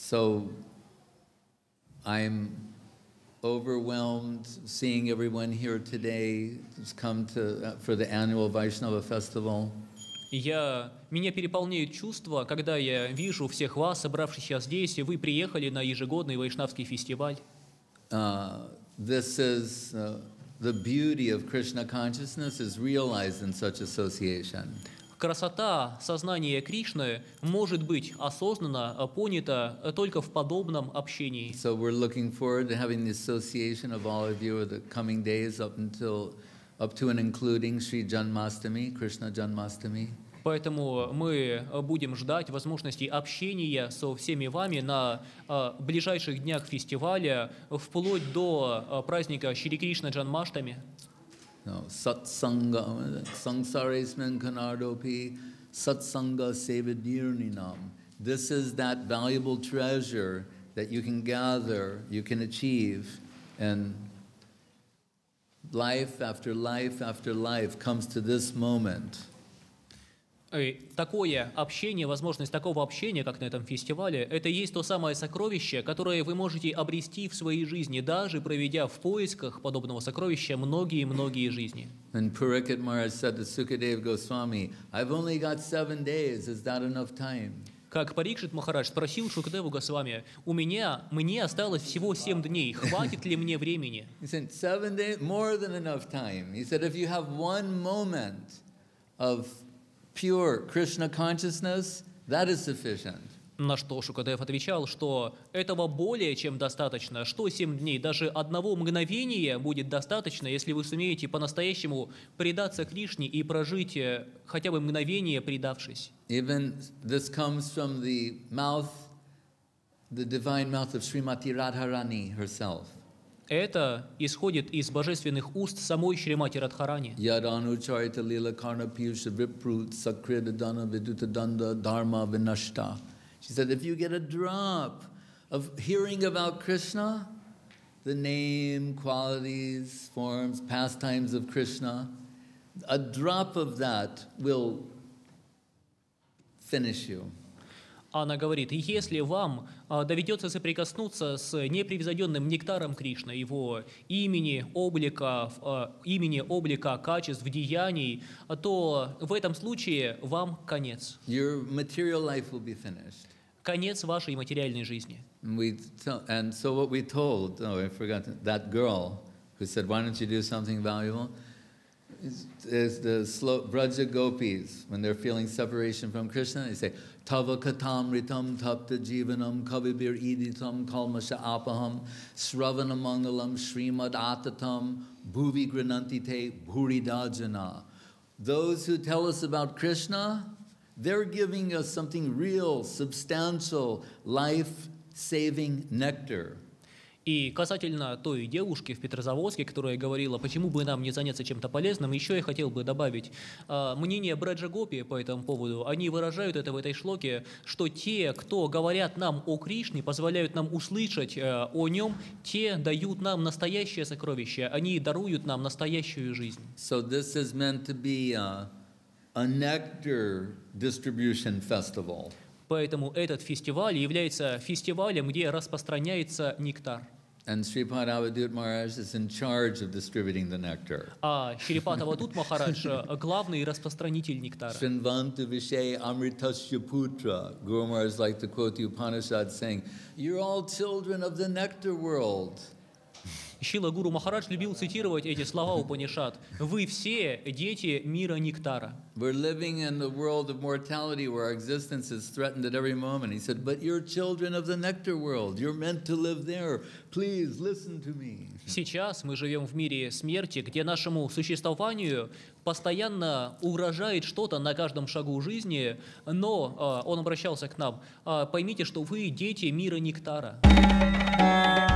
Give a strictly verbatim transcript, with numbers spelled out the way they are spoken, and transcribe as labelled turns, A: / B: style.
A: So I'm overwhelmed seeing everyone here today who's come to, for the annual Vaishnava festival.
B: Я, меня переполняют чувства, когда я вижу всех вас, собравшихся здесь, и вы приехали на ежегодный вайшнавский фестиваль.
A: Uh, this is uh, the beauty of Krishna consciousness is realized in such association.
B: Красота сознания Кришны может быть осознанно понята только в подобном общении.
A: So we're looking forward to having the association of all of you over the coming days up until, up to and including Sri Janmastami, Krishna Janmastami.
B: Поэтому мы будем ждать возможности общения со всеми вами на а, ближайших днях фестиваля, вплоть до а, праздника Шри Кришна Джанмаштами.
A: No, satsanga, samsaresman kanardopi, satsanga sevadirninam. This is that valuable treasure that you can gather, you can achieve, and life after life after life comes to this moment.
B: И такое общение, возможность такого общения, как на этом фестивале, это и есть то самое сокровище, которое вы можете обрести в своей жизни, даже проведя в поисках подобного сокровища многие-многие жизни.
A: And Purikit Maharaj said to Sukadeva Goswami, I've only got seven days, is that enough time?
B: Как Парикшит Махарадж спросил Шукадеву Госвами, у меня, мне осталось всего семь дней, хватит ли мне времени?
A: He said, seven days, more than enough time. He said, if you have one moment of pure Krishna consciousness, that is sufficient.
B: На что Шукадев отвечал, что этого более чем достаточно, что семь дней, даже одного мгновения будет достаточно, если вы сумеете по-настоящему предаться Кришне и прожить хотя бы мгновение, предавшись.
A: Even this comes from the mouth, the divine mouth of Srimati Radharani herself.
B: Это исходит из божественных уст самой Шримати Радхарани.
A: Yad anucharita lila karna piyusha viprut sakrita dana viduta danda dharma vinashta. She said, if you get a drop of hearing about Krishna, the name, qualities, forms, pastimes of Krishna, a drop of that will finish you.
B: Она говорит, если вам а, доведется соприкоснуться с непревзойденным нектаром Кришны, его имени, облика, а, имени, облика, качеств, деяний, то в этом случае вам конец.
A: Your material life will be finished.
B: Конец вашей материальной жизни.
A: And, we tell, and so what we told, oh, I forgot, that girl who said, why don't you do something valuable? Is, is the slow, Braja Gopis, when they're feeling separation from Krishna, they say, Tava katam ritam tapta jivanam kavibir iditam kalmasha apaham sravana mangalam srimad atatam bhuvi granantite bhuridajana. Those who tell us about Krishna, they're giving us something real, substantial, life-saving nectar.
B: И касательно той девушки в Петрозаводске, которая говорила, почему бы нам не заняться чем-то полезным, еще я хотел бы добавить э, мнение Браджа Гопи по этому поводу. Они выражают это в этой шлоке, что те, кто говорят нам о Кришне, позволяют нам услышать э, о нем, те дают нам настоящее сокровище, они даруют нам настоящую жизнь.
A: So this is meant to be a, a nectar distribution festival.
B: Поэтому этот фестиваль является фестивалем, где распространяется нектар.
A: And Sripad Avadut Maharaj is in charge of distributing the nectar.
B: А Шрипад Авадут Махарадж главный распространитель нектара.
A: Shrinvantu Vishay Amritasya Putra. Guru Maharaj liked to quote the Upanishad saying, you're all children of the nectar world.
B: Шрила Гуру Махарадж любил цитировать эти слова Упанишад. Вы все дети мира нектара.
A: We're living in the world of mortality where our existence is threatened at every moment. He said, but you're children of the nectar world. You're meant to live there. Please listen to me.
B: Сейчас мы живем в мире смерти, где нашему существованию постоянно угрожает что-то на каждом шагу жизни, но э, он обращался к нам. Э, поймите, что вы дети мира нектара.